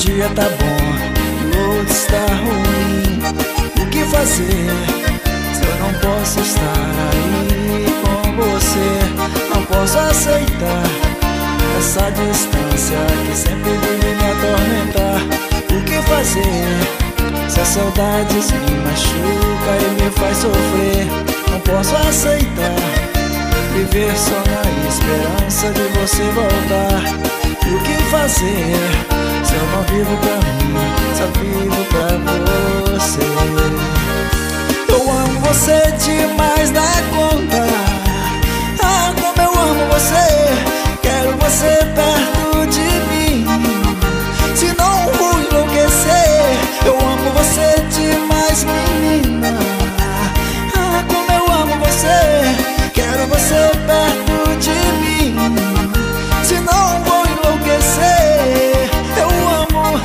dia tá bom e o outro está ruim. O que fazer se eu não posso estar aí com você? Não posso aceitar essa distância que sempre vive me atormentar. O que fazer se a saudade me machuca e me faz sofrer? Não posso aceitar viver só na esperança de você voltar. E o que fazer se eu não vivo pra mim, só vivo pra você? Eu amo você demais da conta. Ah, como eu amo você. Quero você perto de mim, senão vou enlouquecer. Eu amo você demais, menina. Ah, como eu amo você. Quero você perto de mim, senão vou enlouquecer. Eu amo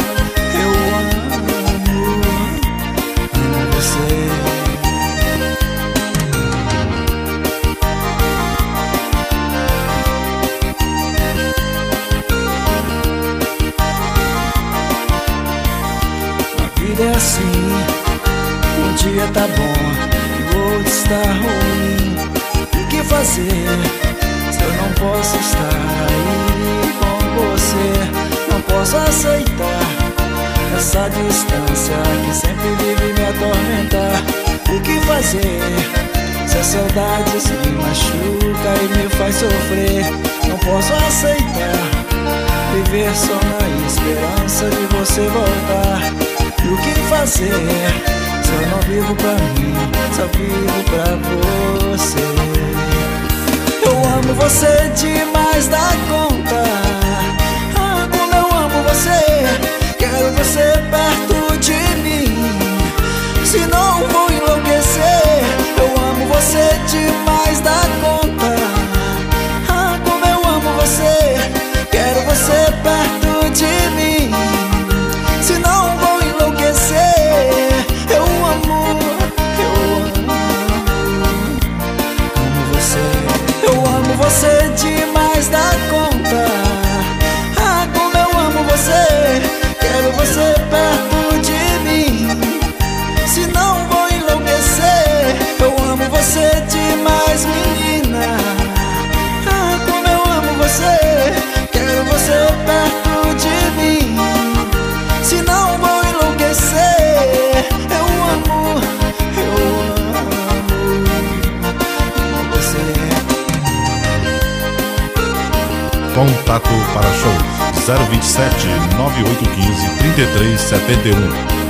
você. A vida é assim, um dia tá bom e o outro está ruim. O que fazer se eu não posso estar aí com você? Não posso aceitar essa distância que sempre vive me atormentar. O que fazer se a saudade me machuca e me faz sofrer? Não posso aceitar viver só na esperança de você voltar. E o que fazer se eu não vivo pra mim, só vivo pra você? Eu amo você demais da conta. Ah, como eu amo você. Quero você perto de mim, senão vou enlouquecer. Eu amo você demais da conta. Ah, como eu amo você. Quero você perto de mim, senão vou enlouquecer. Eu amo você. Eu amo você demais da conta. Ah, como eu amo você. Quero você perto de mim, senão vou enlouquecer. Eu amo você demais, menina. Ah, como eu amo você. Quero você perto de mim, senão vou enlouquecer. Eu amo você. Contato para shows 027 9815 3371.